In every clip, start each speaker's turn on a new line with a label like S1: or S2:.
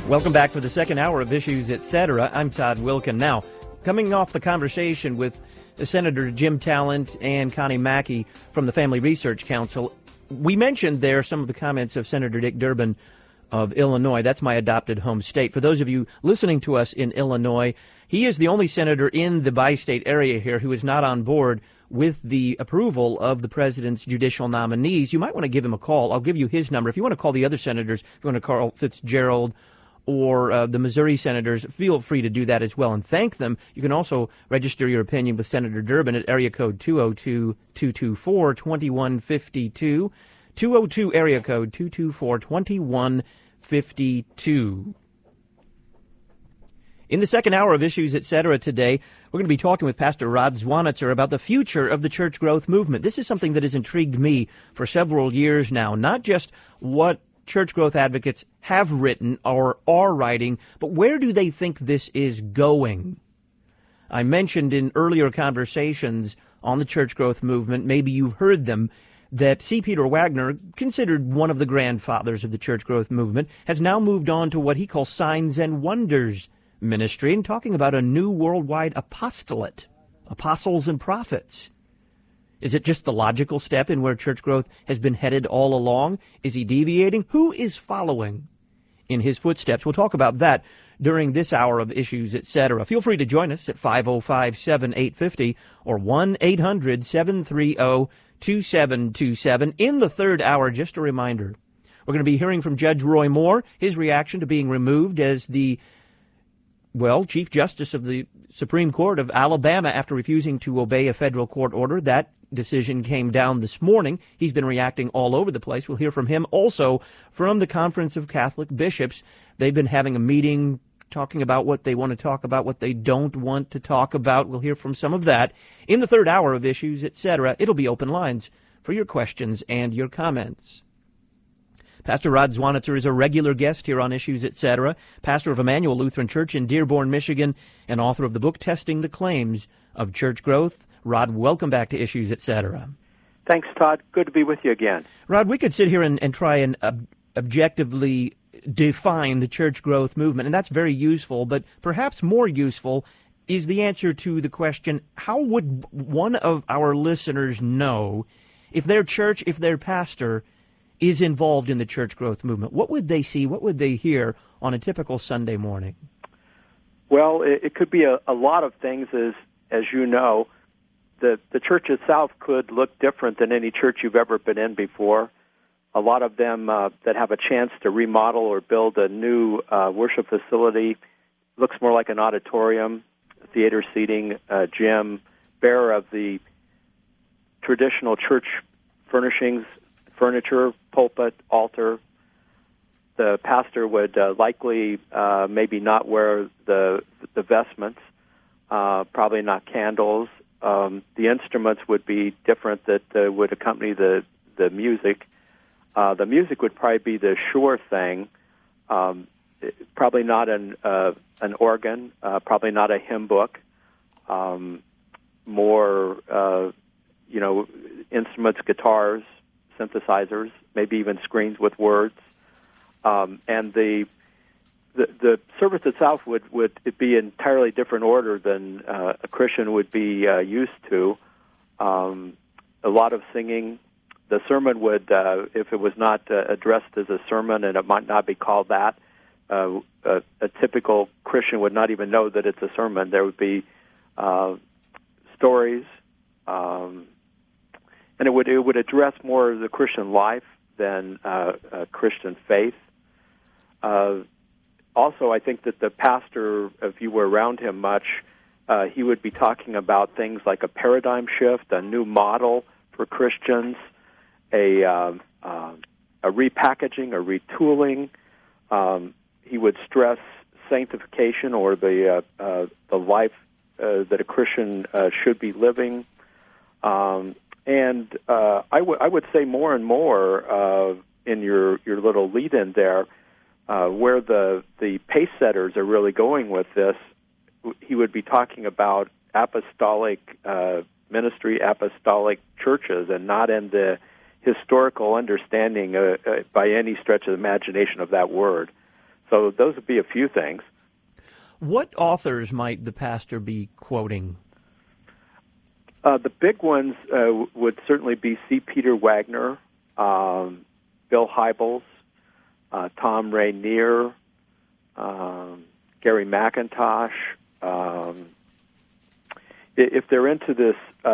S1: Welcome back for the second hour of Issues, Etc. I'm Todd Wilkin. Now, coming off the conversation with Senator Jim Talent and Connie Mackey from the Family Research Council, we mentioned there some of the comments of Senator Dick Durbin of Illinois. That's my adopted home state. For those of you listening to us in Illinois, he is the only senator in the bi-state area here who is not on board with the approval of the president's judicial nominees. You might want to give him a call. I'll give you his number. If you want to call the other senators, if you want to call Fitzgerald or the Missouri senators, feel free to do that as well and thank them. You can also register your opinion with Senator Durbin at area code 202-224-2152, 202 area code 224-2152. In the second hour of Issues, Etc. today, we're going to be talking with Pastor Rod Zwanitzer about the future of the church growth movement. This is something that has intrigued me for several years now, not just what church growth advocates have written or are writing, but where do they think this is going? I mentioned in earlier conversations on the church growth movement, maybe you've heard them, that C. Peter Wagner, considered one of the grandfathers of the church growth movement, has now moved on to what he calls signs and wonders ministry and talking about a new worldwide apostolate, apostles and prophets. Is it just the logical step in where church growth has been headed all along? Is he deviating? Who is following in his footsteps? We'll talk about that during this hour of Issues, Etc. Feel free to join us at 505-7850 or 1-800-730-2727. In the third hour, just a reminder, we're going to be hearing from Judge Roy Moore, his reaction to being removed as the Chief Justice of the Supreme Court of Alabama after refusing to obey a federal court order. That decision came down this morning. He's been reacting all over the place. We'll hear from him. Also, from the Conference of Catholic Bishops, they've been having a meeting talking about what they want to talk about, what they don't want to talk about. We'll hear from some of that. In the third hour of Issues, Etc., it'll be open lines for your questions and your comments. Pastor Rod Zwanitzer is a regular guest here on Issues, Etc., pastor of Emmanuel Lutheran Church in Dearborn, Michigan, and author of the book Testing the Claims of Church Growth. Rod, welcome back to Issues, Etc.
S2: Thanks, Todd. Good to be with you again.
S1: Rod, we could sit here and try and objectively define the church growth movement, and that's very useful, but perhaps more useful is the answer to the question, how would one of our listeners know if their church, if their pastor is involved in the church growth movement? What would they see? What would they hear on a typical Sunday morning?
S2: Well, it could be a lot of things, as you know. The church itself could look different than any church you've ever been in before. A lot of them that have a chance to remodel or build a new worship facility looks more like an auditorium, theater seating, gym, bare of the traditional church furnishings, furniture, pulpit, altar. The pastor would likely maybe not wear the vestments, probably not candles. The instruments would be different that would accompany the music. The music would probably be the sure thing. Probably not an organ. Probably not a hymn book. More, instruments, guitars, synthesizers, maybe even screens with words, and the service itself would be an entirely different order than a Christian would be used to. A lot of singing. The sermon would, if it was not addressed as a sermon, and it might not be called that, a typical Christian would not even know that it's a sermon. There would be stories. And it would address more of the Christian life than Christian faith. Also, I think that the pastor, if you were around him much, he would be talking about things like a paradigm shift, a new model for Christians, a repackaging, a retooling. He would stress sanctification or the life that a Christian should be living. And I would say more and more in your little lead-in there, where the pace setters are really going with this, he would be talking about apostolic ministry, apostolic churches, and not in the historical understanding by any stretch of the imagination of that word. So those would be a few things.
S1: What authors might the pastor be quoting?
S2: The big ones would certainly be C. Peter Wagner, Bill Hybels, Tom Rainier, Gary McIntosh. If they're into this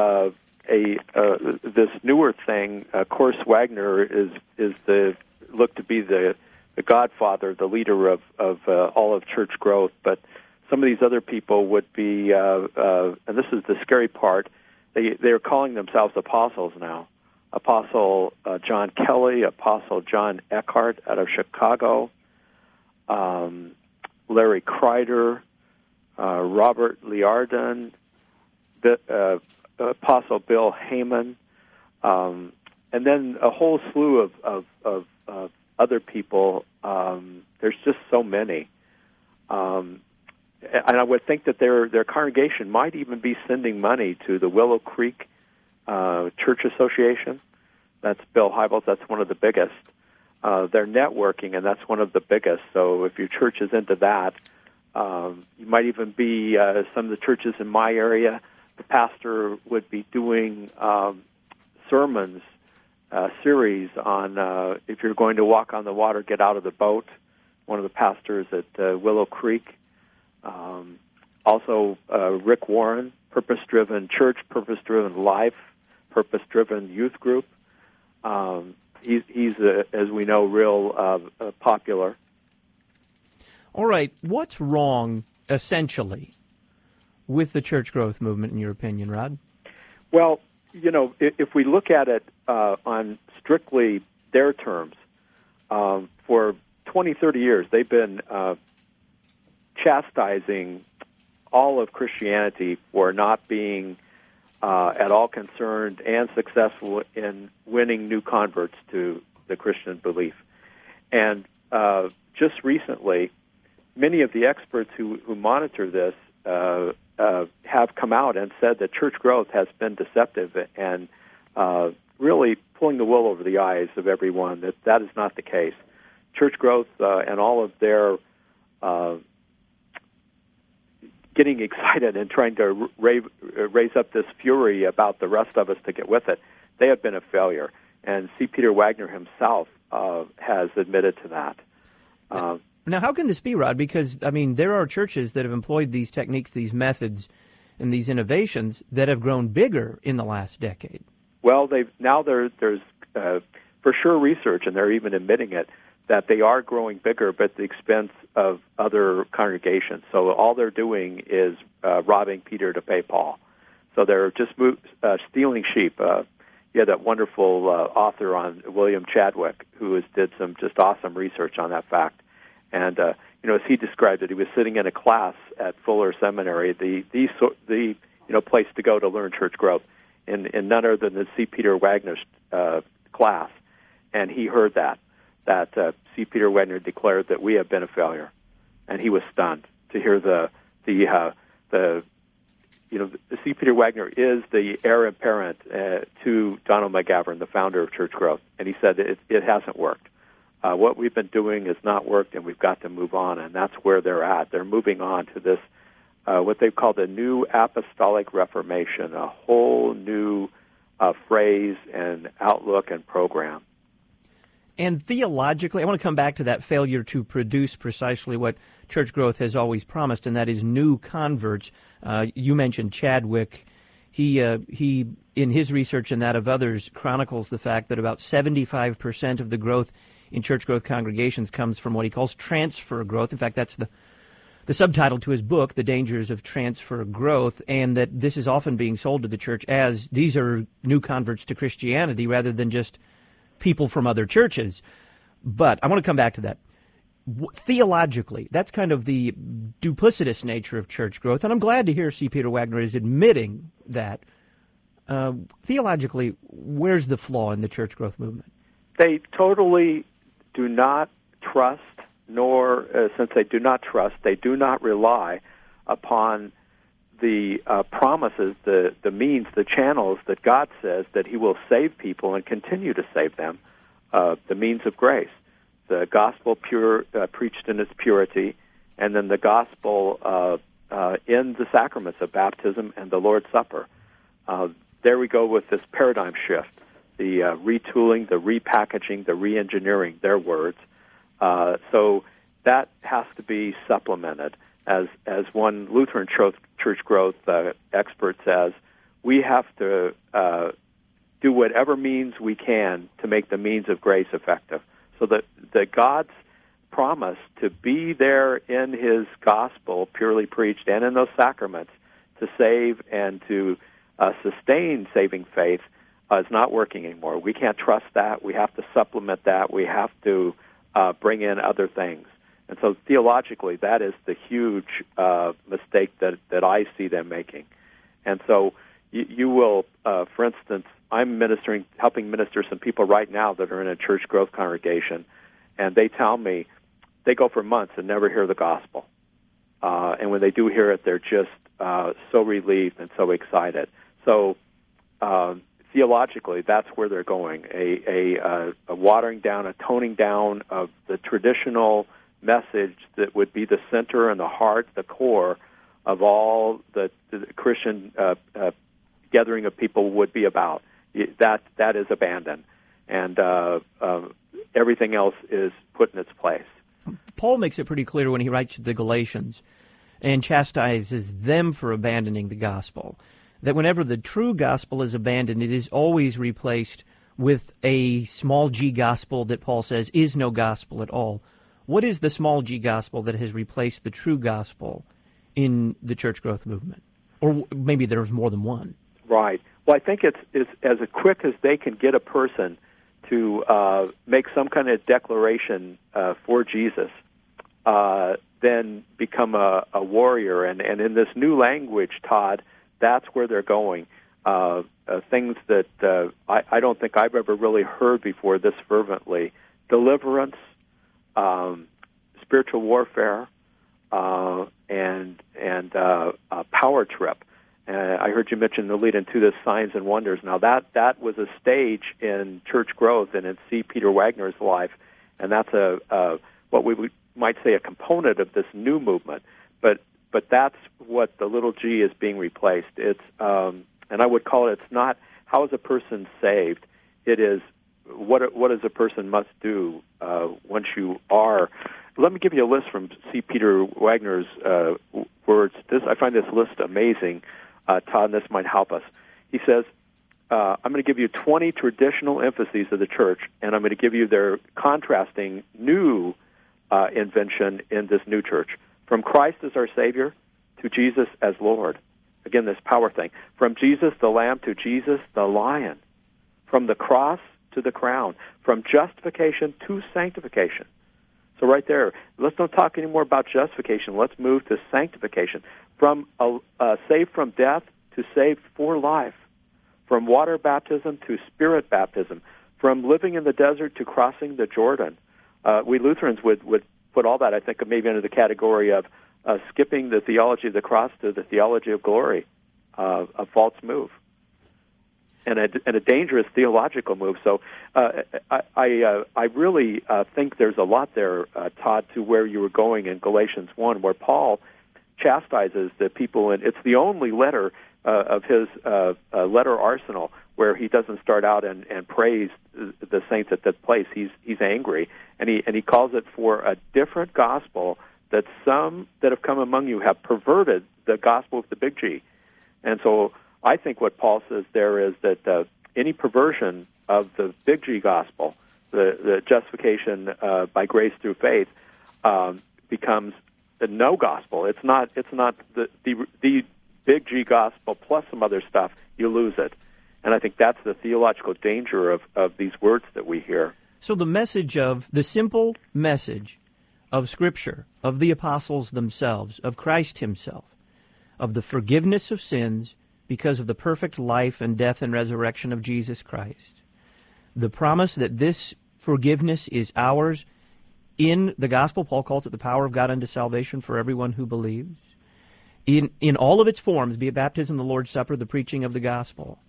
S2: this newer thing, of course, Wagner is looked to be the godfather, the leader of all of church growth. But some of these other people would be, and this is the scary part, they're calling themselves apostles now. Apostle John Kelly, Apostle John Eckhart out of Chicago, Larry Kreider, Robert Liardon, Apostle Bill Heyman, and then a whole slew of other people. There's just so many. And I would think that their congregation might even be sending money to the Willow Creek Church Association. That's Bill Hybels. That's one of the biggest. They're networking, and that's one of the biggest. So if your church is into that, you might even be some of the churches in my area. The pastor would be doing sermons, series on if you're going to walk on the water, get out of the boat. One of the pastors at Willow Creek. Also, Rick Warren, Purpose-Driven Church, Purpose-Driven Life, Purpose-Driven Youth Group. He's as we know, real popular.
S1: All right. What's wrong, essentially, with the church growth movement, in your opinion, Rod?
S2: Well, if we look at it on strictly their terms, for 20, 30 years, they've been chastising all of Christianity for not being at all concerned and successful in winning new converts to the Christian belief. And just recently, many of the experts who monitor this have come out and said that church growth has been deceptive and really pulling the wool over the eyes of everyone, that is not the case. Church growth and all of their getting excited and trying to raise up this fury about the rest of us to get with it, they have been a failure. And C. Peter Wagner himself has admitted to that.
S1: Now, how can this be, Rod? Because, there are churches that have employed these techniques, these methods, and these innovations that have grown bigger in the last decade.
S2: Well, there's for sure research, and they're even admitting it, that they are growing bigger, but at the expense of other congregations. So all they're doing is robbing Peter to pay Paul. So they're just stealing sheep. You had that wonderful author on William Chadwick who did some just awesome research on that fact. And as he described it, he was sitting in a class at Fuller Seminary, the place to go to learn church growth, in none other than the C. Peter Wagner's class, and he heard that C. Peter Wagner declared that we have been a failure, and he was stunned to hear the C. Peter Wagner is the heir apparent to Donald McGavran, the founder of Church Growth, and he said it hasn't worked. What we've been doing has not worked, and we've got to move on, and that's where they're at. They're moving on to this, what they've called the New Apostolic Reformation, a whole new phrase and outlook and program.
S1: And theologically, I want to come back to that failure to produce precisely what church growth has always promised, and that is new converts. You mentioned Chadwick. He, in his research and that of others, chronicles the fact that about 75% of the growth in church growth congregations comes from what he calls transfer growth. In fact, that's the subtitle to his book, The Dangers of Transfer Growth, and that this is often being sold to the church as these are new converts to Christianity rather than just people from other churches. But I want to come back to that. Theologically, that's kind of the duplicitous nature of church growth, and I'm glad to hear C. Peter Wagner is admitting that. Theologically, where's the flaw in the church growth movement?
S2: They totally do not trust, nor, since they do not trust, they do not rely upon the promises, the means, the channels that God says that He will save people and continue to save them, the means of grace. the gospel preached in its purity, and then the gospel in the sacraments of baptism and the Lord's Supper. There we go with this paradigm shift, the retooling, the repackaging, the re-engineering, their words. So that has to be supplemented. As one Lutheran church growth expert says, we have to do whatever means we can to make the means of grace effective. So that God's promise to be there in His gospel, purely preached, and in those sacraments to save and to sustain saving faith is not working anymore. We can't trust that. We have to supplement that. We have to bring in other things. And so theologically, that is the huge mistake that I see them making. And so you will, for instance, I'm helping minister some people right now that are in a church growth congregation, and they tell me they go for months and never hear the gospel. And when they do hear it, they're just so relieved and so excited. So theologically, that's where they're going, a watering down, a toning down of the traditional message that would be the center and the heart, the core of all the Christian gathering of people would be about. That is abandoned, and everything else is put in its place.
S1: Paul makes it pretty clear when he writes to the Galatians and chastises them for abandoning the gospel, that whenever the true gospel is abandoned, it is always replaced with a small g gospel that Paul says is no gospel at all. What is the small g gospel that has replaced the true gospel in the church growth movement? Or maybe there's more than one.
S2: Right. Well, I think it's as quick as they can get a person to make some kind of declaration for Jesus, then become a warrior. And in this new language, Todd, that's where they're going. Things that I don't think I've ever really heard before this fervently. Deliverance, spiritual warfare, and power trip. I heard you mention the lead into this signs and wonders. Now that was a stage in church growth and in C. Peter Wagner's life, and that's what we might say a component of this new movement. But that's what the little g is being replaced. It's and I would call it. It's not how is a person saved. It is what does a person must do once you are. Let me give you a list from C. Peter Wagner's words. I find this list amazing, Todd, and this might help us. He says, I'm going to give you 20 traditional emphases of the church, and I'm going to give you their contrasting new invention in this new church. From Christ as our Savior to Jesus as Lord. Again, this power thing. From Jesus the Lamb to Jesus the Lion. From the cross to the crown. From justification to sanctification. So right there, let's not talk anymore about justification. Let's move to sanctification. From saved from death to saved for life. From water baptism to spirit baptism. From living in the desert to crossing the Jordan. We Lutherans would put all that, I think, maybe under the category of skipping the theology of the cross to the theology of glory, a false move. And a dangerous theological move. So I really think there's a lot there, Todd, to where you were going in Galatians 1, where Paul chastises the people, and it's the only letter of his letter arsenal where he doesn't start out and praise the saints at that place. He's angry, and he calls it for a different gospel that some that have come among you have perverted the gospel of the big G. And so I think what Paul says there is that any perversion of the big G gospel, the justification by grace through faith, becomes the no gospel. It's not the big G gospel plus some other stuff. You lose it. And I think that's the theological danger of these words that we hear.
S1: So the simple message of Scripture, of the apostles themselves, of Christ himself, of the forgiveness of sins because of the perfect life and death and resurrection of Jesus Christ, the promise that this forgiveness is ours in the gospel. Paul calls it the power of God unto salvation for everyone who believes. In all of its forms, be it baptism, the Lord's Supper, the preaching of the gospel,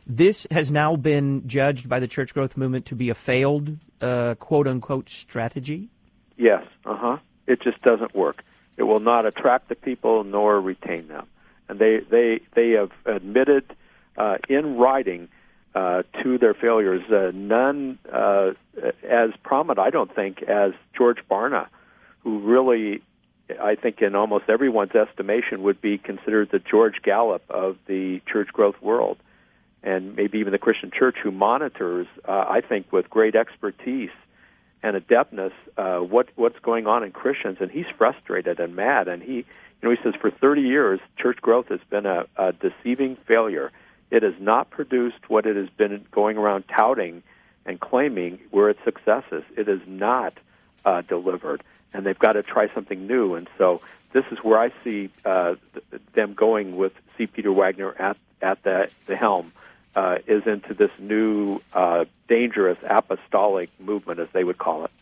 S1: This has now been judged by the church growth movement to be a failed, quote-unquote, strategy?
S2: Yes, It just doesn't work. It will not attract the people nor retain them. And they have admitted in writing to their failures, none as prominent, I don't think, as George Barna, who really, I think in almost everyone's estimation, would be considered the George Gallup of the church growth world, and maybe even the Christian church, who monitors, I think, with great expertise and adeptness, what's going on in Christians. And he's frustrated and mad, and he says for 30 years, church growth has been a deceiving failure. It has not produced what it has been going around touting and claiming were its successes. It has not delivered, and they've got to try something new. And so this is where I see them going with C. Peter Wagner at the helm, is into this new dangerous apostolic movement, as they would call it.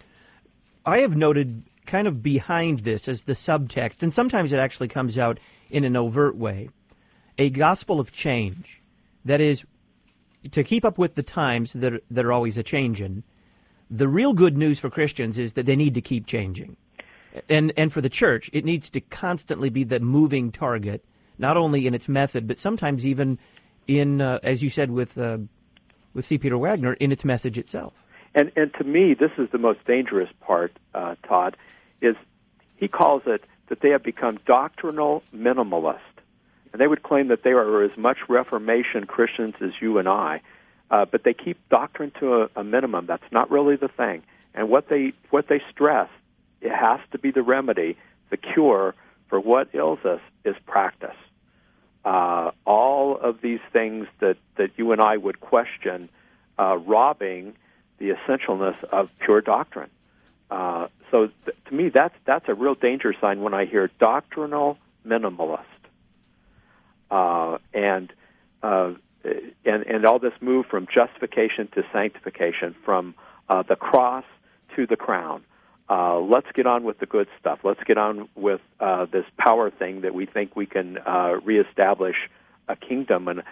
S1: I have noted kind of behind this as the subtext, and sometimes it actually comes out in an overt way, a gospel of change. That is, to keep up with the times that are always a-changin', the real good news for Christians is that they need to keep changing. And for the church, it needs to constantly be the moving target, not only in its method, but sometimes even in, as you said with C. Peter Wagner, in its message itself.
S2: And to me, this is the most dangerous part, Todd, is he calls it that they have become doctrinal minimalists. And they would claim that they are as much Reformation Christians as you and I, but they keep doctrine to a minimum. That's not really the thing. And what they stress, it has to be the remedy, the cure for what ails us is practice. All of these things that you and I would question, robbing the essentialness of pure doctrine. So to me, that's a real danger sign when I hear doctrinal minimalist. And all this move from justification to sanctification, from the cross to the crown. Let's get on with the good stuff. Let's get on with this power thing that we think we can reestablish a kingdom. And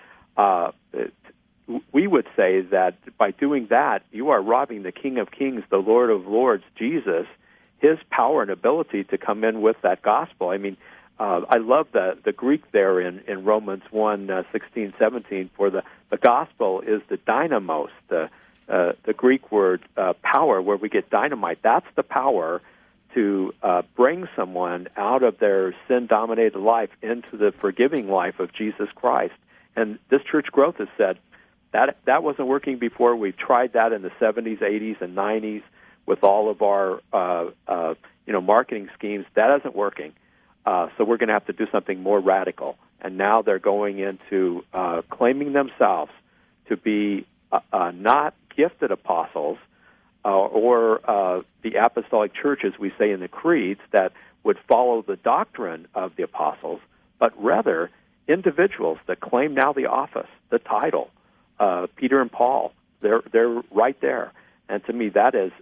S2: we would say that by doing that, you are robbing the King of Kings, the Lord of Lords, Jesus, his power and ability to come in with that gospel. I mean, I love the Greek there in Romans 1:16-17. For the gospel is the dynamos, the Greek word power, where we get dynamite. That's the power to bring someone out of their sin-dominated life into the forgiving life of Jesus Christ. And this church growth has said that wasn't working before. We tried that in the 70s, 80s, and 90s with all of our marketing schemes. That isn't working. So we're going to have to do something more radical. And now they're going into claiming themselves to be not gifted apostles or the apostolic church, as we say in the creeds, that would follow the doctrine of the apostles, but rather individuals that claim now the office, the title. Peter and Paul, they're right there. And to me, that is,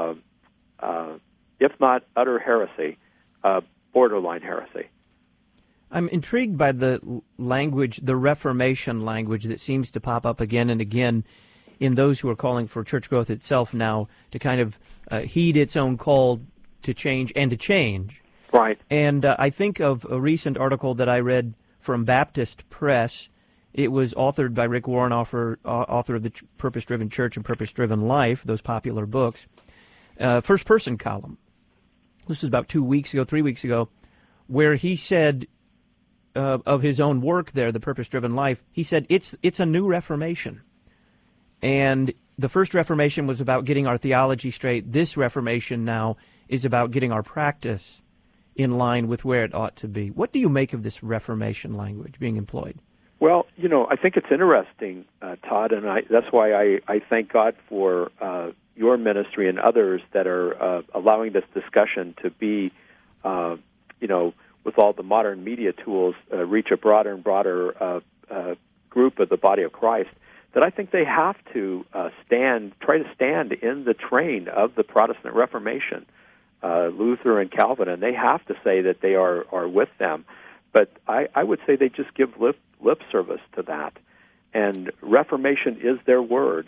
S2: if not utter heresy, borderline heresy.
S1: I'm intrigued by the language, the Reformation language that seems to pop up again and again in those who are calling for church growth itself now to kind of heed its own call to change and to change.
S2: Right.
S1: And I think of a recent article that I read from Baptist Press. It was authored by Rick Warren, author of the Purpose-Driven Church and Purpose-Driven Life, those popular books. First-person column. This was about 3 weeks ago, where he said of his own work there, The Purpose-Driven Life, he said it's a new Reformation. And the first Reformation was about getting our theology straight. This Reformation now is about getting our practice in line with where it ought to be. What do you make of this Reformation language being employed?
S2: Well, I think it's interesting, Todd, and that's why I thank God for your ministry and others that are allowing this discussion to be, with all the modern media tools, reach a broader and broader group of the body of Christ, that I think they have to try to stand in the train of the Protestant Reformation, Luther and Calvin, and they have to say that they are with them. But I would say they just give lip service to that. and Reformation is their word.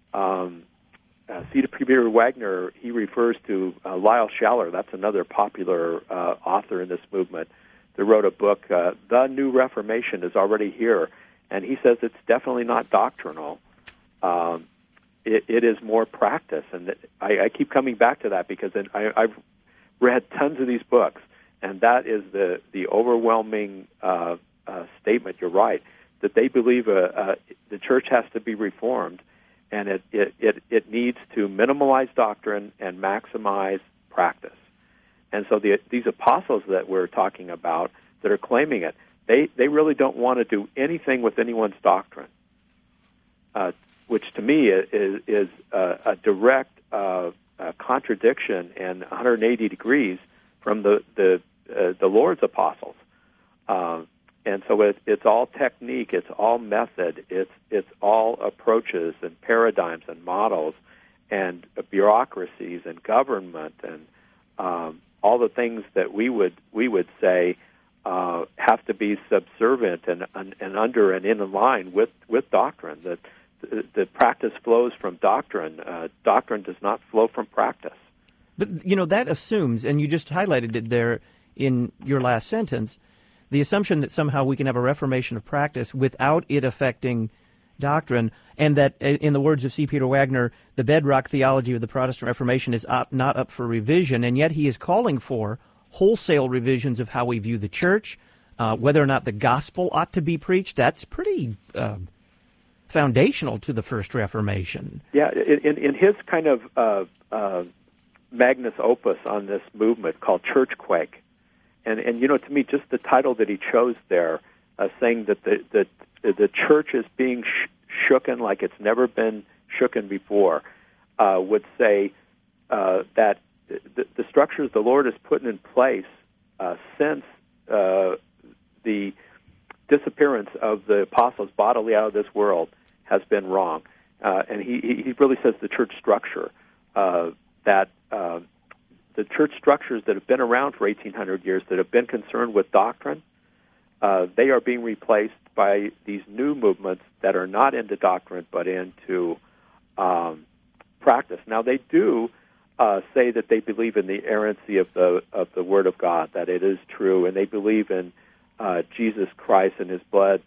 S2: C. Peter Wagner, he refers to Lyle Schaller, that's another popular author in this movement, that wrote a book, The New Reformation is Already Here, and he says it's definitely not doctrinal. It is more practice, and I keep coming back to that because I've read tons of these books, and that is the overwhelming statement. You're right, that they believe the church has to be reformed, and it needs to minimalize doctrine and maximize practice. And so these apostles that we're talking about that are claiming it, they really don't want to do anything with anyone's doctrine, which to me is a direct contradiction and 180 degrees from the Lord's apostles. And so it's all technique, it's all method, it's all approaches and paradigms and models and bureaucracies and government and all the things that we would say have to be subservient and under and in line with doctrine. That the practice flows from doctrine. Doctrine does not flow from practice.
S1: But that assumes, and you just highlighted it there in your last sentence, the assumption that somehow we can have a reformation of practice without it affecting doctrine, and that, in the words of C. Peter Wagner, the bedrock theology of the Protestant Reformation is not up for revision, and yet he is calling for wholesale revisions of how we view the church, whether or not the gospel ought to be preached. That's pretty foundational to the First Reformation.
S2: Yeah, in his kind of magnus opus on this movement called Churchquake, and to me, just the title that he chose there, saying that the church is being shooken like it's never been shooken before, would say that the structures the Lord has put in place since the disappearance of the apostles bodily out of this world has been wrong. And he really says the church structure, that the church structures that have been around for 1,800 years, that have been concerned with doctrine, they are being replaced by these new movements that are not into doctrine but into practice. Now, they do say that they believe in the inerrancy of the Word of God, that it is true, and they believe in Jesus Christ and His blood.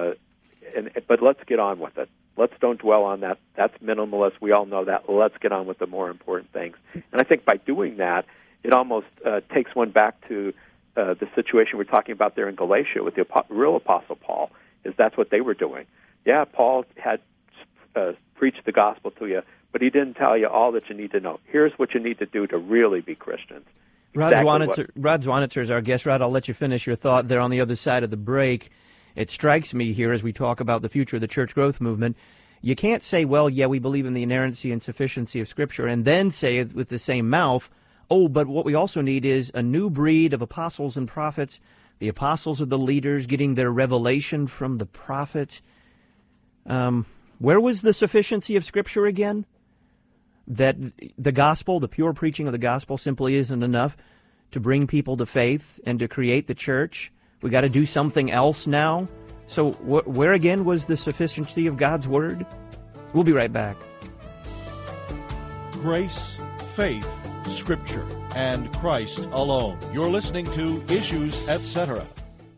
S2: But let's get on with it. Let's don't dwell on that. That's minimalist. We all know that. Let's get on with the more important things. And I think by doing that, it almost takes one back to the situation we're talking about there in Galatia with the real Apostle Paul, is that's what they were doing. Yeah, Paul had preached the gospel to you, but he didn't tell you all that you need to know. Here's what you need to do to really be Christians.
S1: Rod Zwanitzer is our guest. Rod, I'll let you finish your thought there on the other side of the break. It strikes me here as we talk about the future of the church growth movement, you can't say, well, yeah, we believe in the inerrancy and sufficiency of Scripture, and then say with the same mouth, oh, but what we also need is a new breed of apostles and prophets. The apostles are the leaders getting their revelation from the prophets. Where was the sufficiency of Scripture again? That the gospel, the pure preaching of the gospel, simply isn't enough to bring people to faith and to create the church. We got to do something else now. So where again was the sufficiency of God's Word? We'll be right back.
S3: Grace, faith, Scripture, and Christ alone. You're listening to Issues, Etc.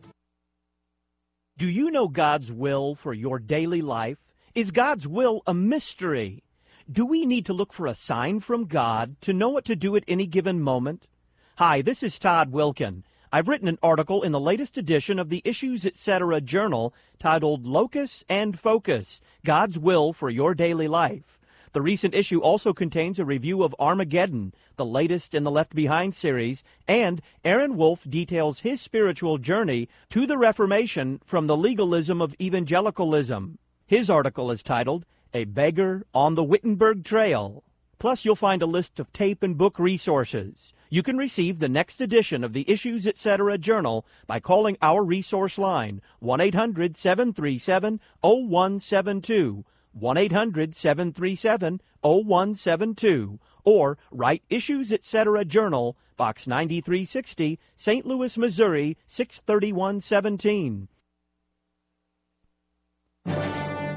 S1: Do you know God's will for your daily life? Is God's will a mystery? Do we need to look for a sign from God to know what to do at any given moment? Hi, this is Todd Wilkin. I've written an article in the latest edition of the Issues Etc. journal titled Locus and Focus, God's Will for Your Daily Life. The recent issue also contains a review of Armageddon, the latest in the Left Behind series, and Aaron Wolf details his spiritual journey to the Reformation from the legalism of evangelicalism. His article is titled, A Beggar on the Wittenberg Trail. Plus, you'll find a list of tape and book resources. You can receive the next edition of the Issues Etc. journal by calling our resource line, 1-800-737-0172, 1-800-737-0172, or write Issues Etc. journal, Box 9360, St. Louis, Missouri, 63117.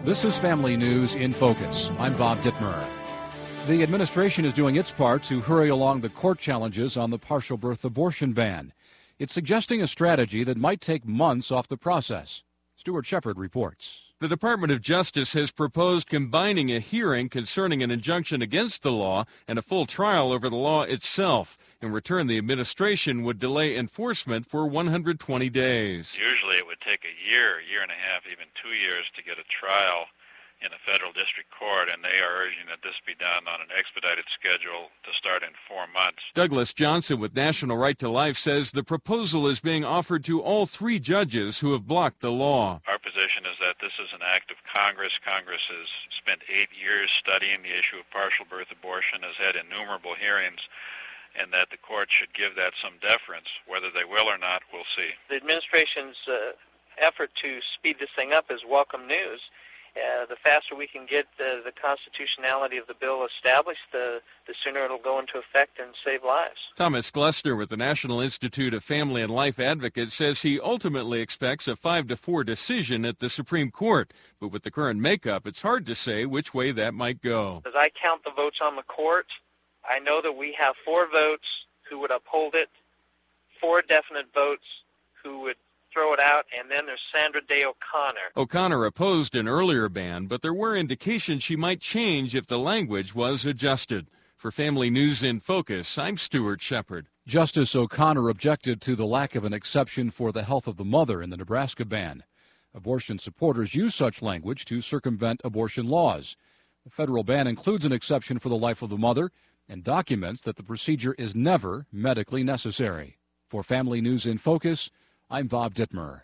S4: This is Family News in Focus. I'm Bob Dittmer. The administration is doing its part to hurry along the court challenges on the partial birth abortion ban. It's suggesting a strategy that might take months off the process. Stuart Shepard reports.
S5: The Department of Justice has proposed combining a hearing concerning an injunction against the law and a full trial over the law itself. In return, the administration would delay enforcement for 120 days.
S6: Usually it would take a year and a half, even 2 years to get a trial in a federal district court, and they are urging that this be done on an expedited schedule to start in 4 months.
S5: Douglas Johnson with National Right to Life says the proposal is being offered to all 3 judges who have blocked the law.
S6: Our position is that this is an act of Congress. Congress has spent 8 years studying the issue of partial birth abortion, has had innumerable hearings, and that the court should give that some deference. Whether they will or not, we'll see.
S7: The administration's effort to speed this thing up is welcome news. The faster we can get the constitutionality of the bill established, the sooner it'll go into effect and save lives.
S5: Thomas Glessner with the National Institute of Family and Life Advocates says he ultimately expects a 5-4 decision at the Supreme Court. But with the current makeup, it's hard to say which way that might go.
S7: As I count the votes on the court, I know that we have 4 votes who would uphold it, 4 definite votes who would throw it out, and then there's Sandra Day O'Connor.
S5: O'Connor opposed an earlier ban, but there were indications she might change if the language was adjusted. For Family News in Focus, I'm Stuart Shepard.
S4: Justice O'Connor objected to the lack of an exception for the health of the mother in the Nebraska ban. Abortion supporters use such language to circumvent abortion laws. The federal ban includes an exception for the life of the mother and documents that the procedure is never medically necessary. For Family News in Focus, I'm Bob Dittmer.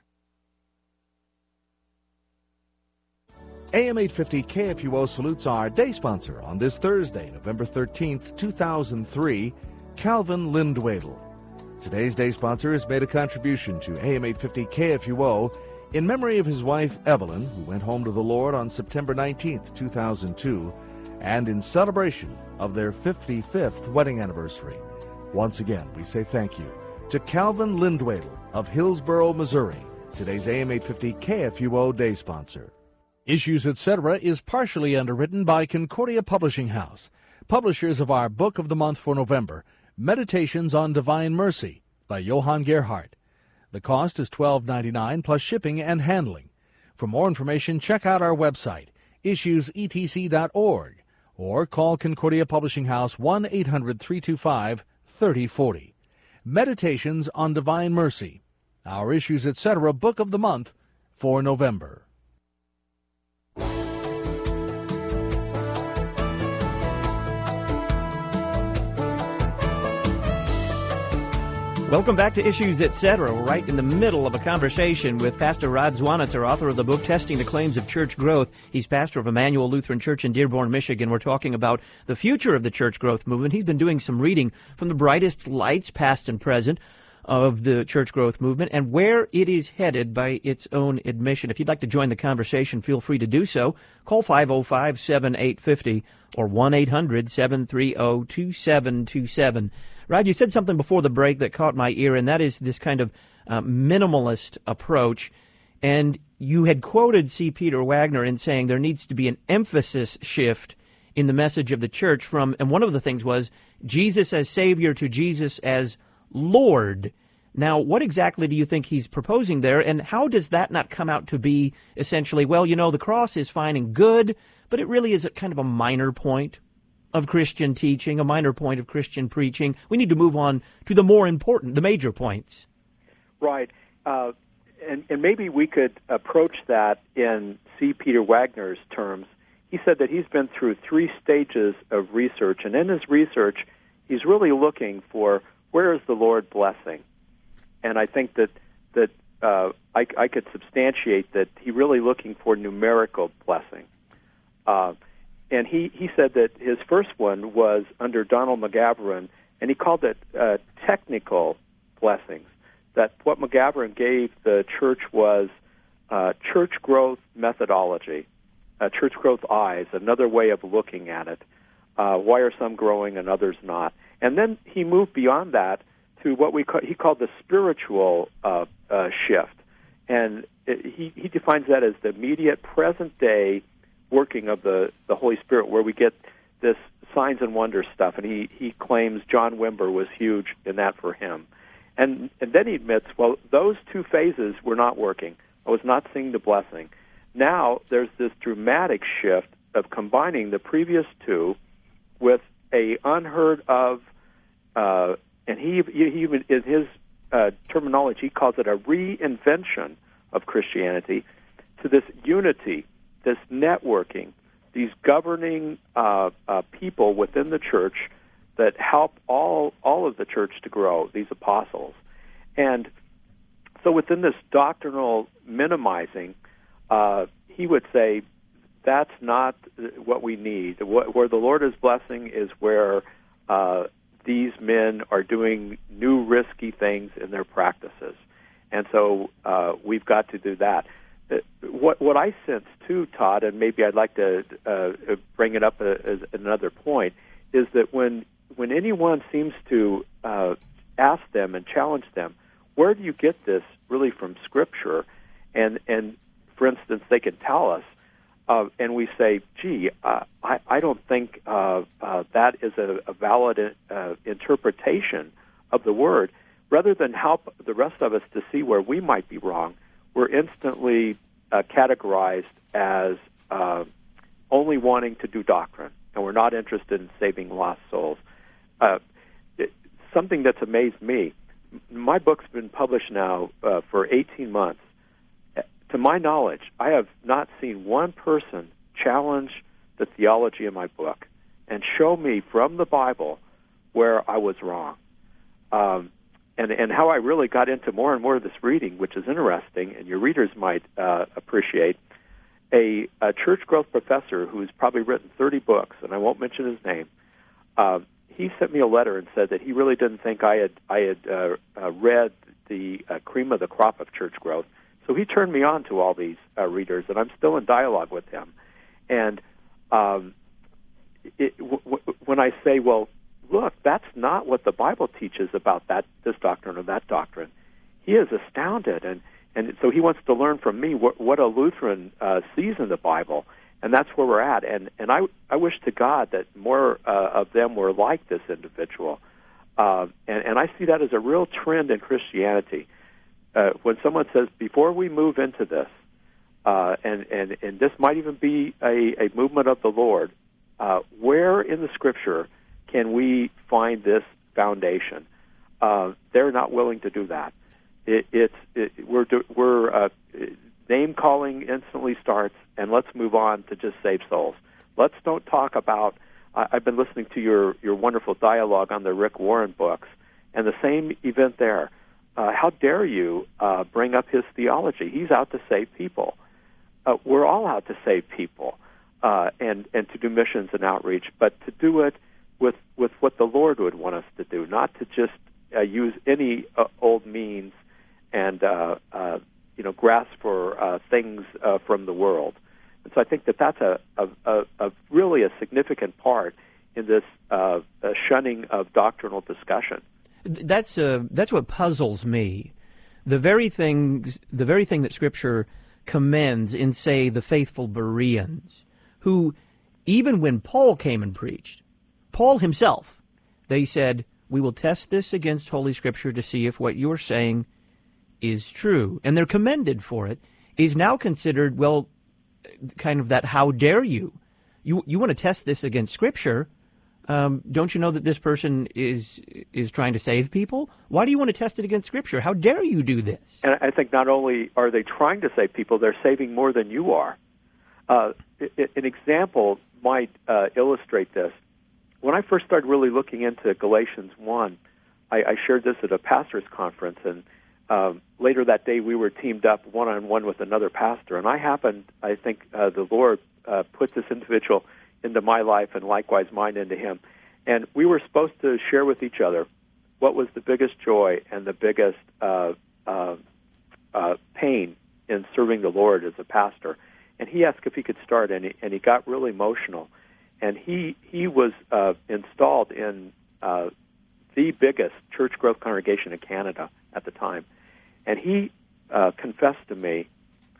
S3: AM 850 KFUO salutes our day sponsor on this Thursday, November 13th, 2003, Calvin Lindwadel. Today's day sponsor has made a contribution to AM 850 KFUO in memory of his wife, Evelyn, who went home to the Lord on September 19th, 2002, and in celebration of their 55th wedding anniversary. Once again, we say thank you to Calvin Lindwadel of Hillsboro, Missouri, today's AM 850 KFUO day sponsor. Issues, Etc. is partially underwritten by Concordia Publishing House, publishers of our book of the month for November, Meditations on Divine Mercy by Johann Gerhardt. The cost is $12.99 plus shipping and handling. For more information, check out our website, issuesetc.org, or call Concordia Publishing House 1-800-325-3040. Meditations on Divine Mercy, our Issues, Etc. book of the month for November.
S1: Welcome back to Issues, Etc. We're right in the middle of a conversation with Pastor Rod Zwanitzer, author of the book Testing the Claims of Church Growth. He's pastor of Emmanuel Lutheran Church in Dearborn, Michigan. We're talking about the future of the church growth movement. He's been doing some reading from the brightest lights, past and present, of the church growth movement and where it is headed by its own admission. If you'd like to join the conversation, feel free to do so. Call 505-7850 or 1-800-730-2727. Rod, you said something before the break that caught my ear, and that is this kind of minimalist approach. And you had quoted C. Peter Wagner in saying there needs to be an emphasis shift in the message of the church from, and one of the things was, Jesus as Savior to Jesus as Lord. Now, what exactly do you think he's proposing there, and how does that not come out to be essentially, well, you know, the cross is fine and good, but it really is a kind of a minor point of Christian teaching, a minor point of Christian preaching. We need to move on to the more important, the major points.
S2: Right. And maybe we could approach that in C. Peter Wagner's terms. He said that he's been through 3 stages of research, and in his research, he's really looking for where is the Lord blessing. And I think that I could substantiate that he's really looking for numerical blessing. And he said that his first one was under Donald McGavran, and he called it technical blessings. That what McGavran gave the church was church growth methodology, church growth eyes, another way of looking at it. Why are some growing and others not? And then he moved beyond that to what he called the spiritual shift. And he defines that as the immediate present day working of the Holy Spirit, where we get this signs and wonders stuff, and he claims John Wimber was huge in that for him. And then he admits, well, those two phases were not working. I was not seeing the blessing. Now there's this dramatic shift of combining the previous two with a unheard of, and he even in his terminology, he calls it a reinvention of Christianity, to this unity, this networking, these governing people within the church that help all of the church to grow, these apostles. And so within this doctrinal minimizing, he would say that's not what we need. Where the Lord is blessing is where these men are doing new risky things in their practices. And so we've got to do that. What I sense too, Todd, and maybe I'd like to bring it up as another point, is that when anyone seems to ask them and challenge them, where do you get this really from Scripture? And for instance, they can tell us, and we say, gee, I don't think that is a valid interpretation of the Word. Rather than help the rest of us to see where we might be wrong, we're instantly categorized as only wanting to do doctrine, and we're not interested in saving lost souls. Something that's amazed me, my book's been published now for 18 months. To my knowledge, I have not seen one person challenge the theology of my book and show me from the Bible where I was wrong. And how I really got into more and more of this reading, which is interesting, and your readers might appreciate, a church growth professor who's probably written 30 books, and I won't mention his name, he sent me a letter and said that he really didn't think I had read the cream of the crop of church growth. So he turned me on to all these readers, and I'm still in dialogue with him. And when I say, well, look, that's not what the Bible teaches about this doctrine or that doctrine, he is astounded, and so he wants to learn from me what a Lutheran sees in the Bible, and that's where we're at. And I wish to God that more of them were like this individual, and I see that as a real trend in Christianity. When someone says, before we move into this, and this might even be a movement of the Lord, where in the Scripture can we find this foundation? They're not willing to do that. We're name calling instantly starts, and let's move on to just save souls. Let's don't talk about. I've been listening to your wonderful dialogue on the Rick Warren books, and the same event there. How dare you bring up his theology? He's out to save people. We're all out to save people and to do missions and outreach, but to do it with what the Lord would want us to do, not to just use any old means and grasp for things from the world. And so I think that's a really a significant part in this shunning of doctrinal discussion.
S1: That's what puzzles me. The very thing that Scripture commends in, say, the faithful Bereans, who, even when Paul came and preached, Paul himself, they said, we will test this against Holy Scripture to see if what you're saying is true. And they're commended for it, is now considered, well, kind of that how dare you? You want to test this against Scripture? Don't you know that this person is trying to save people? Why do you want to test it against Scripture? How dare you do this?
S2: And I think not only are they trying to save people, they're saving more than you are. An example might illustrate this. When I first started really looking into Galatians 1, I shared this at a pastor's conference, and later that day we were teamed up one-on-one with another pastor, and I think the Lord put this individual into my life and likewise mine into him. And we were supposed to share with each other what was the biggest joy and the biggest pain in serving the Lord as a pastor. And he asked if he could start, and he got really emotional. And he was installed in the biggest church growth congregation in Canada at the time. And he confessed to me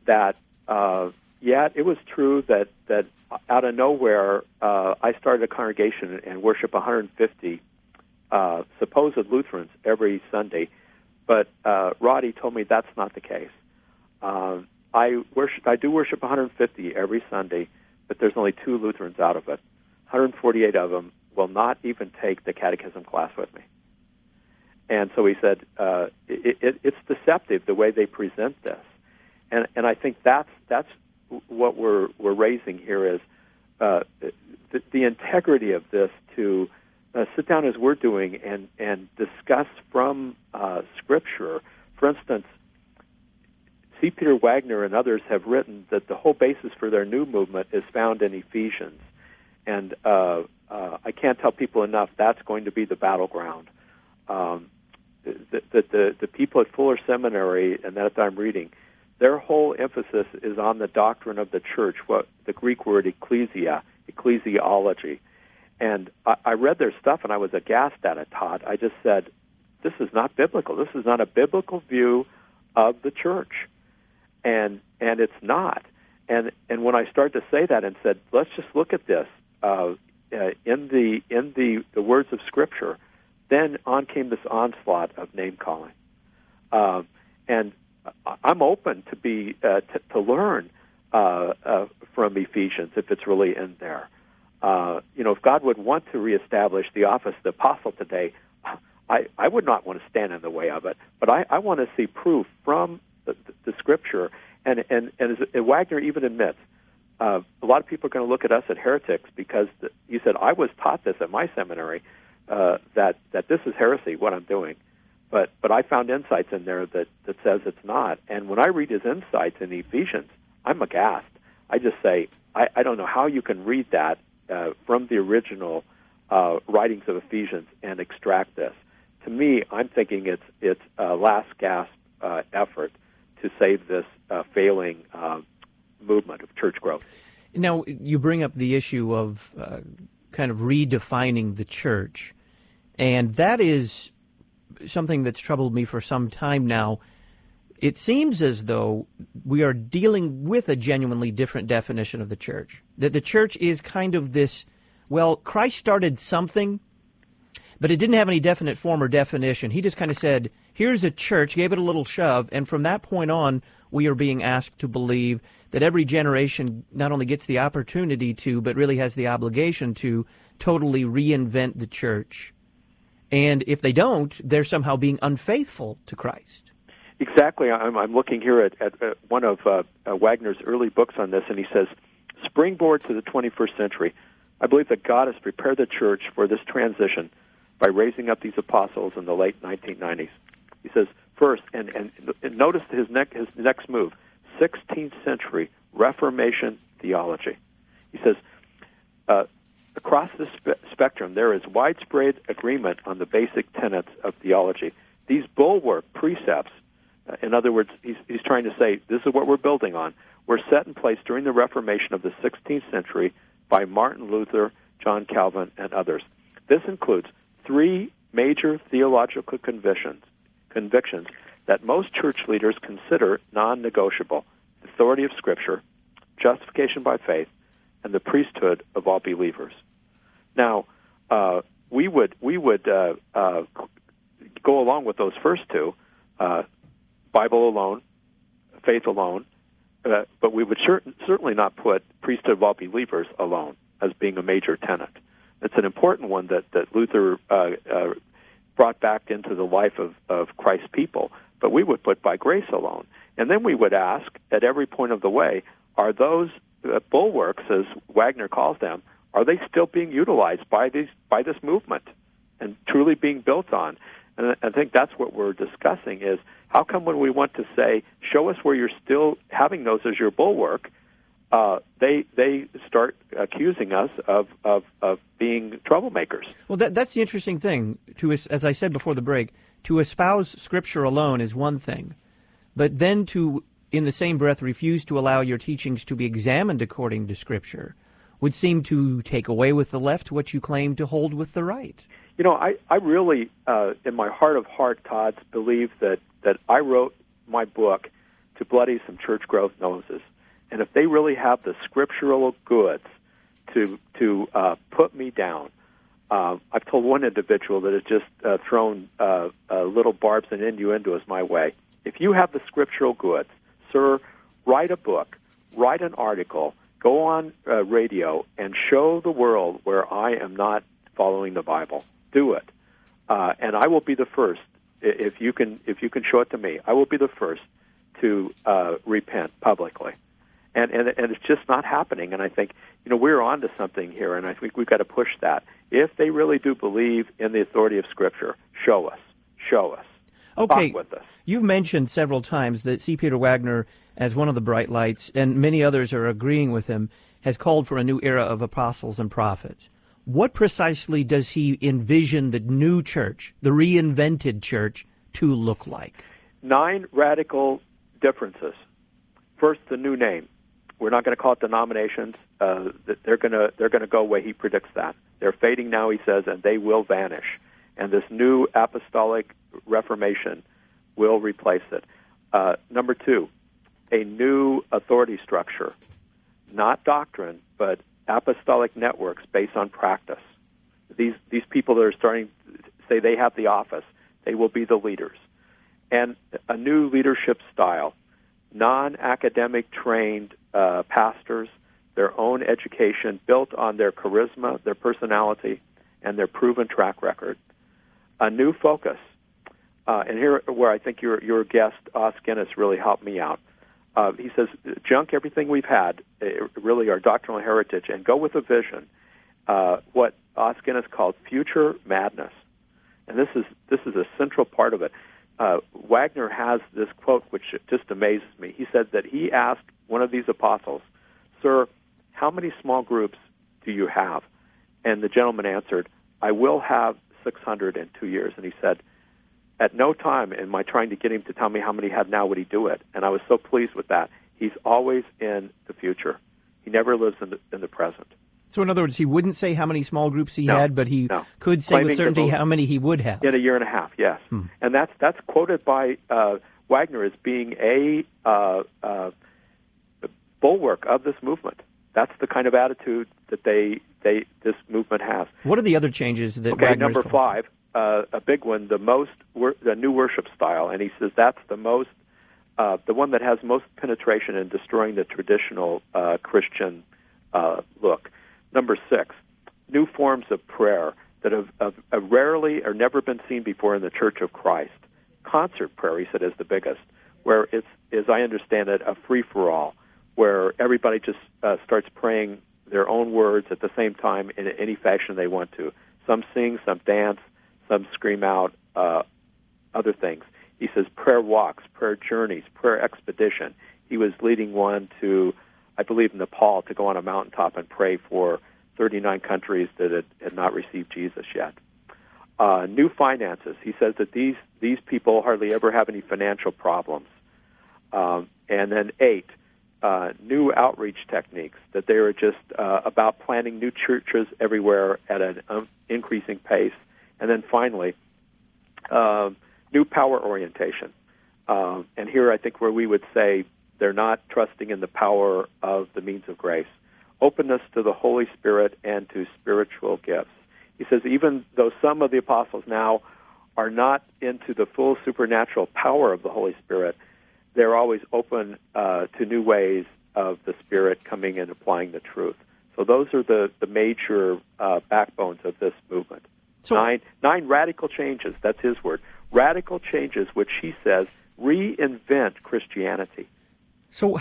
S2: that it was true that out of nowhere I started a congregation and worship 150 supposed Lutherans every Sunday, but Roddy told me that's not the case. I do worship 150 every Sunday, but there's only 2 Lutherans out of it. 148 of them will not even take the catechism class with me. And so he said, it's deceptive the way they present this. And I think that's what we're raising here is the integrity of this to sit down as we're doing and discuss from Scripture. For instance, C. Peter Wagner and others have written that the whole basis for their new movement is found in Ephesians. And I can't tell people enough that's going to be the battleground. The people at Fuller Seminary and that I'm reading, their whole emphasis is on the doctrine of the church, what the Greek word ecclesiology. And I read their stuff and I was aghast at it, Todd. I just said, this is not biblical. This is not a biblical view of the church. And it's not. And when I started to say that and said, let's just look at this in the words of Scripture, then on came this onslaught of name calling. And I'm open to be to learn from Ephesians if it's really in there. If God would want to reestablish the office of the apostle today, I would not want to stand in the way of it. But I want to see proof from the Scripture. And as Wagner even admits, a lot of people are going to look at us as heretics because he said, I was taught this at my seminary, that this is heresy, what I'm doing. But I found insights in there that says it's not. And when I read his insights in Ephesians, I'm aghast. I just say, I don't know how you can read that from the original writings of Ephesians and extract this. To me, I'm thinking it's a last gasp effort to save this failing movement of church growth.
S1: Now, you bring up the issue of kind of redefining the church, and that is something that's troubled me for some time now. It seems as though we are dealing with a genuinely different definition of the church. That the church is kind of this, well, Christ started something, but it didn't have any definite form or definition. He just kind of said, here's a church, gave it a little shove, and from that point on, we are being asked to believe that every generation not only gets the opportunity to, but really has the obligation to totally reinvent the church. And if they don't, they're somehow being unfaithful to Christ.
S2: Exactly. I'm looking here at one of Wagner's early books on this, and he says, springboard to the 21st century. I believe that God has prepared the church for this transition by raising up these apostles in the late 1990s. He says, first, and notice his next move, 16th century Reformation theology. He says, across the spectrum, there is widespread agreement on the basic tenets of theology. These bulwark precepts, in other words, he's trying to say, this is what we're building on, were set in place during the Reformation of the 16th century by Martin Luther, John Calvin, and others. This includes 3 major theological convictions that most church leaders consider non-negotiable: the authority of Scripture, justification by faith, and the priesthood of all believers. Now, we would go along with those first 2, Bible alone, faith alone, but we would certainly not put priesthood of all believers alone as being a major tenet. It's an important one that Luther brought back into the life of Christ's people, but we would put by grace alone. And then we would ask, at every point of the way, are those bulwarks, as Wagner calls them, are they still being utilized by this movement and truly being built on? And I think that's what we're discussing is, how come when we want to say, show us where you're still having those as your bulwark, they start accusing us of being troublemakers.
S1: Well, that's the interesting thing. As I said before the break, to espouse Scripture alone is one thing, but then to, in the same breath, refuse to allow your teachings to be examined according to Scripture would seem to take away with the left what you claim to hold with the right.
S2: You know, I really, in my heart of heart, Todd, believe that I wrote my book to bloody some church growth noses. And if they really have the scriptural goods to put me down, I've told one individual that has just thrown little barbs and innuendos my way. If you have the scriptural goods, sir, write a book, write an article, go on radio, and show the world where I am not following the Bible. Do it, and I will be the first. If you can show it to me, I will be the first to repent publicly. And it's just not happening. And I think, we're on to something here, and I think we've got to push that. If they really do believe in the authority of Scripture, show us.
S1: Okay.
S2: Talk with us.
S1: You've mentioned several times that C. Peter Wagner, as one of the bright lights, and many others are agreeing with him, has called for a new era of apostles and prophets. What precisely does he envision the new church, the reinvented church, to look like? 9
S2: radical differences. First, the new name. We're not going to call it denominations. They're going to go away. He predicts that. They're fading now, he says, and they will vanish. And this new apostolic reformation will replace it. Number 2, a new authority structure. Not doctrine, but apostolic networks based on practice. These people that are starting to say they have the office, they will be the leaders. And a new leadership style. Non-academic trained pastors, their own education built on their charisma, their personality, and their proven track record. A new focus. And here where I think your guest, Os Guinness, really helped me out. He says, junk everything we've had, really our doctrinal heritage, and go with a vision, what Os Guinness called future madness. And this is a central part of it. Wagner has this quote which just amazes me. He said that he asked one of these apostles, "Sir, how many small groups do you have?" And the gentleman answered, "I will have 600 in 2 years." And he said, at no time in my trying to get him to tell me how many he had now would he do it. And I was so pleased with that. He's always in the future. He never lives in the present.
S1: So in other words, he wouldn't say how many small groups he had, but he could say with certainty how many he would have.
S2: In a year and a half, yes. And that's quoted by Wagner as being a bulwark of this movement. That's the kind of attitude that this movement has.
S1: What are the other changes that
S2: Okay,
S1: Wagner's
S2: number 5, a big one, the new worship style. And he says that's the one that has most penetration in destroying the traditional Christian look. Number 6, new forms of prayer that have rarely or never been seen before in the Church of Christ. Concert prayer, he said, is the biggest, where it's, as I understand it, a free-for-all, where everybody just starts praying their own words at the same time in any fashion they want to. Some sing, some dance, some scream out other things. He says prayer walks, prayer journeys, prayer expedition. He was leading one to, I believe, Nepal, to go on a mountaintop and pray for 39 countries that had not received Jesus yet. New finances. He says that these people hardly ever have any financial problems. And then 8, new outreach techniques, that they are just about planting new churches everywhere at an increasing pace. And then finally, new power orientation. And here I think where we would say they're not trusting in the power of the means of grace. Openness to the Holy Spirit and to spiritual gifts. He says even though some of the apostles now are not into the full supernatural power of the Holy Spirit, they're always open to new ways of the Spirit coming and applying the truth. So those are the major backbones of this movement. So, nine radical changes, that's his word. Radical changes which he says reinvent Christianity.
S1: So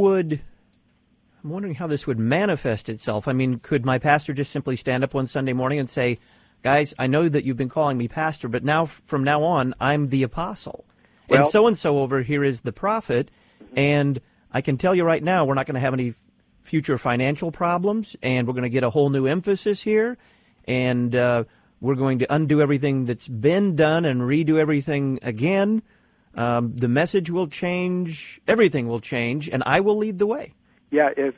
S1: I'm wondering how this would manifest itself. I mean, could my pastor just simply stand up one Sunday morning and say, guys, I know that you've been calling me pastor, but from now on, I'm the apostle. Well, and so-and-so over here is the prophet, and I can tell you right now we're not going to have any future financial problems, and we're going to get a whole new emphasis here, and we're going to undo everything that's been done and redo everything again. The message will change, everything will change, and I will lead the way.
S2: Yeah, if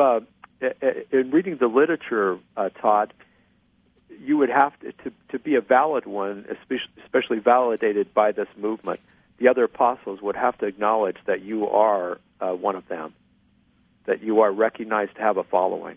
S2: in reading the literature, Todd, you would have to be a valid one, especially validated by this movement. the other apostles would have to acknowledge that you are one of them, that you are recognized to have a following.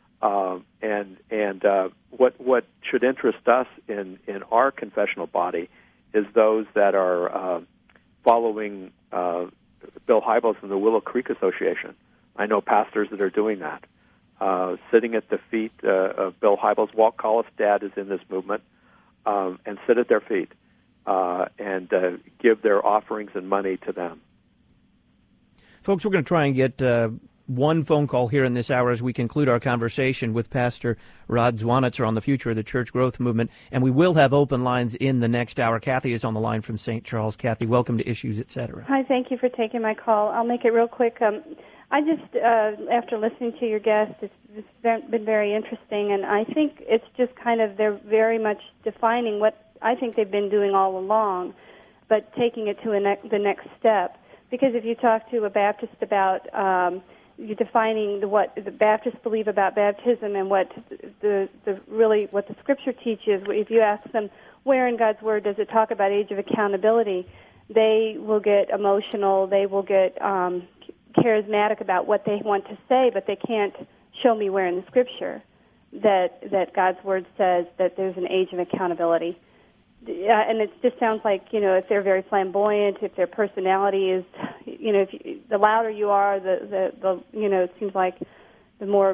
S2: What should interest us in our confessional body is those that are following Bill Hybels and the Willow Creek Association. I know pastors that are doing that, sitting at the feet of Bill Hybels. Walt Colliff's dad is in this movement, and sit at their feet and give their offerings and money to them.
S1: Folks, we're going to try and get one phone call here in this hour as we conclude our conversation with Pastor Rod Zwanitzer on the future of the church growth movement, and we will have open lines in the next hour. Kathy is on the line from St. Charles. Kathy, welcome to Issues, Etc.
S8: Hi, thank you for taking my call. I'll make it real quick. I just, after listening to your guest, it's been very interesting, and I think it's just kind of, they're very much defining what I think they've been doing all along, but taking it to the next step. Because if you talk to a Baptist about you're defining what the Baptists believe about baptism and what what the Scripture teaches, if you ask them where in God's Word does it talk about age of accountability, they will get emotional, they will get charismatic about what they want to say, but they can't show me where in the Scripture that God's Word says that there's an age of accountability. And it just sounds like, if they're very flamboyant, if their personality is, the louder you are, the it seems like the more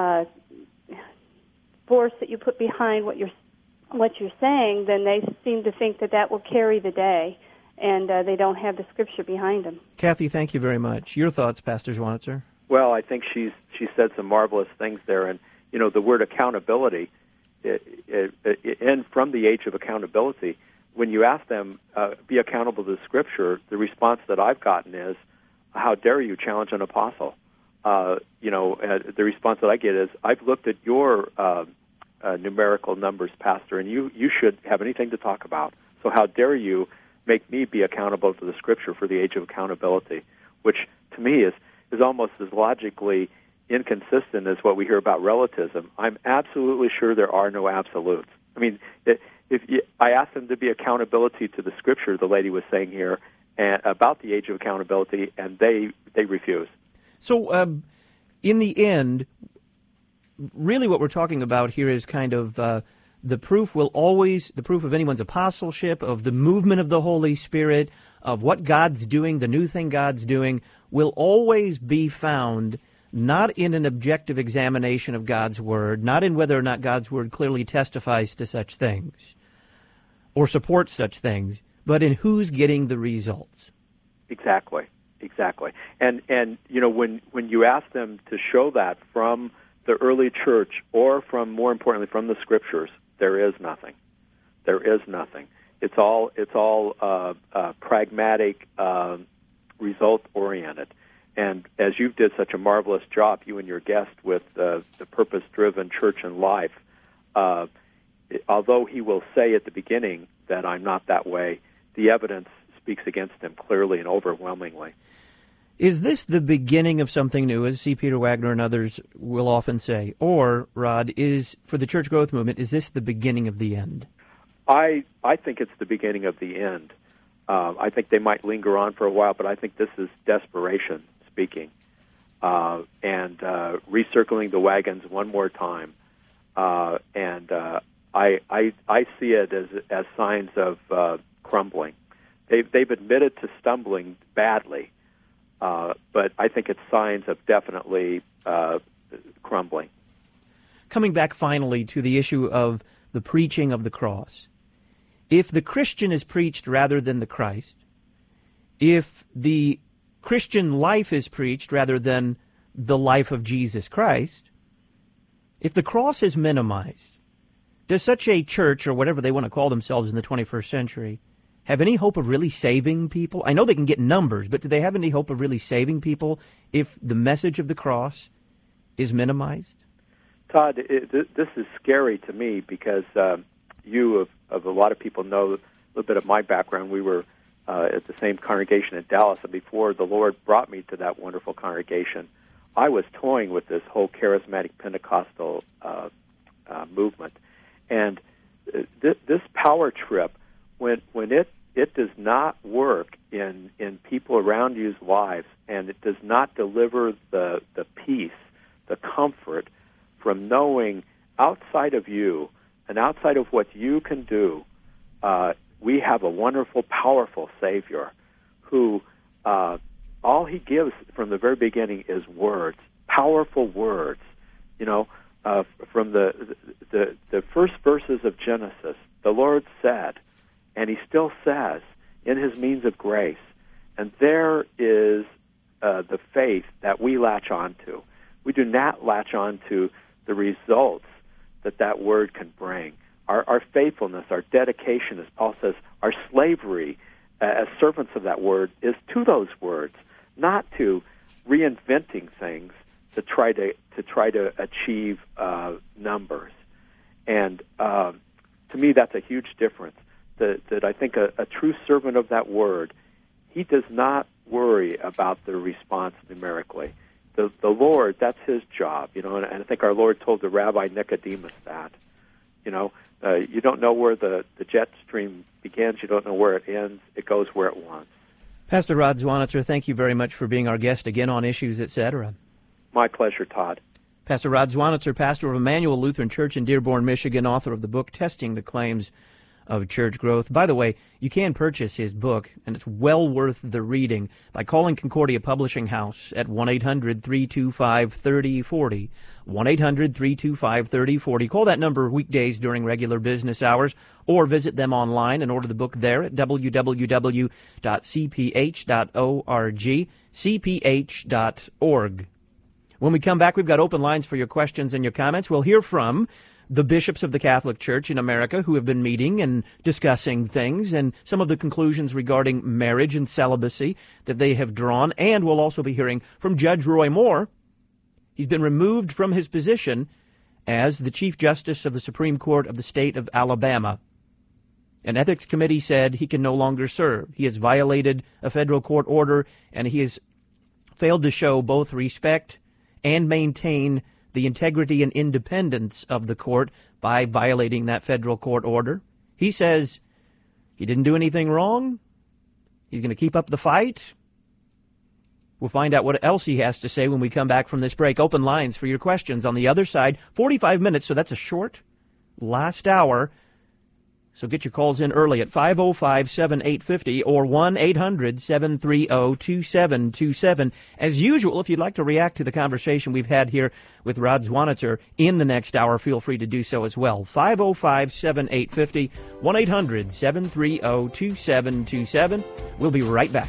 S8: force that you put behind what you're saying, then they seem to think that will carry the day, and they don't have the Scripture behind them.
S1: Kathy, thank you very much. Your thoughts, Pastor Zwanitzer?
S2: Well, I think she said some marvelous things there, and the word accountability. And from the age of accountability, when you ask them, be accountable to the Scripture, the response that I've gotten is, how dare you challenge an apostle? The response that I get is, I've looked at your numerical numbers, Pastor, and you should have anything to talk about. So how dare you make me be accountable to the Scripture for the age of accountability, which to me is almost as logically inconsistent as what we hear about relativism. I'm absolutely sure there are no absolutes. I mean, I asked them to be accountability to the Scripture, the lady was saying here, and about the age of accountability, and they refuse.
S1: So, in the end, really what we're talking about here is kind of the proof of anyone's apostleship, of the movement of the Holy Spirit, of what God's doing, the new thing God's doing, will always be found not in an objective examination of God's Word, not in whether or not God's Word clearly testifies to such things or supports such things, but in who's getting the results.
S2: Exactly. And when you ask them to show that from the early church or from, more importantly, from the Scriptures, there is nothing. It's all pragmatic, result-oriented. And as you did such a marvelous job, you and your guest, with the purpose-driven church and life, although he will say at the beginning that I'm not that way, the evidence speaks against him clearly and overwhelmingly.
S1: Is this the beginning of something new, as C. Peter Wagner and others will often say? Or, Rod, for the church growth movement, is this the beginning of the end?
S2: I think it's the beginning of the end. I think they might linger on for a while, but I think this is desperation speaking, and recircling the wagons one more time. And I see it as signs of crumbling. They've admitted to stumbling badly, but I think it's signs of definitely crumbling.
S1: Coming back finally to the issue of the preaching of the cross. If the Christian is preached rather than the Christ, if the Christian life is preached rather than the life of Jesus Christ, if the cross is minimized, does such a church, or whatever they want to call themselves in the 21st century, have any hope of really saving people? I know they can get numbers, but do they have any hope of really saving people if the message of the cross is minimized?
S2: Todd, this is scary to me because you of a lot of people know a little bit of my background. We were at the same congregation in Dallas, and before the Lord brought me to that wonderful congregation, I was toying with this whole charismatic Pentecostal movement. And this power trip, when it it does not work in people around you's lives, and it does not deliver the peace, the comfort from knowing outside of you and outside of what you can do, we have a wonderful, powerful Savior who all he gives from the very beginning is words, powerful words. You know, from the first verses of Genesis, the Lord said, and he still says in his means of grace, and there is the faith that we latch on to. We do not latch on to the results that word can bring. Our faithfulness, our dedication, as Paul says, our slavery as servants of that word is to those words, not to reinventing things to try to achieve numbers. And to me, that's a huge difference. That I think a true servant of that word, he does not worry about the response numerically. The Lord, that's his job, you know. And I think our Lord told the Rabbi Nicodemus that, you know, you don't know where the jet stream begins, you don't know where it ends. It goes where it wants.
S1: Pastor Rod Zwanitzer, thank you very much for being our guest again on Issues, Etc.
S2: My pleasure, Todd.
S1: Pastor Rod Zwanitzer, pastor of Emmanuel Lutheran Church in Dearborn, Michigan, author of the book Testing the Claims of Church Growth. By the way, you can purchase his book, and it's well worth the reading, by calling Concordia Publishing House at 1-800-325-3040. 1-800-325-3040. Call that number weekdays during regular business hours, or visit them online and order the book there at www.cph.org. cph.org. When we come back, we've got open lines for your questions and your comments. We'll hear from the bishops of the Catholic Church in America who have been meeting and discussing things and some of the conclusions regarding marriage and celibacy that they have drawn. And we'll also be hearing from Judge Roy Moore. He's been removed from his position as the Chief Justice of the Supreme Court of the state of Alabama. An ethics committee said he can no longer serve. He has violated a federal court order, and he has failed to show both respect and maintain the integrity and independence of the court by violating that federal court order. He says he didn't do anything wrong. He's going to keep up the fight. We'll find out what else he has to say when we come back from this break. Open lines for your questions on the other side. 45 minutes, so that's a short last hour. So get your calls in early at 505-7850 or 1-800-730-2727. As usual, if you'd like to react to the conversation we've had here with Rod Zwanitzer in the next hour, feel free to do so as well. 505-7850, 1-800-730-2727. We'll be right back.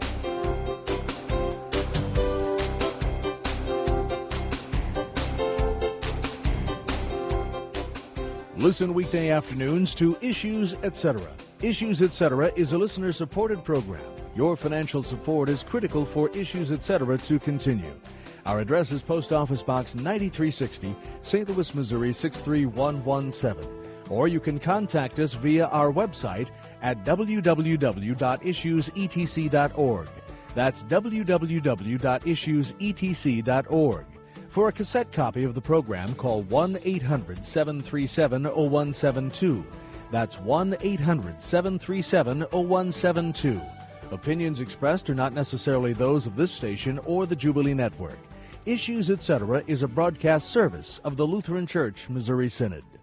S3: Listen weekday afternoons to Issues, Etc. Issues, Etc. is a listener-supported program. Your financial support is critical for Issues, Etc. to continue. Our address is Post Office Box 9360, St. Louis, Missouri 63117. Or you can contact us via our website at www.issuesetc.org. That's www.issuesetc.org. For a cassette copy of the program, call 1-800-737-0172. That's 1-800-737-0172. Opinions expressed are not necessarily those of this station or the Jubilee Network. Issues, Etc. is a broadcast service of the Lutheran Church Missouri Synod.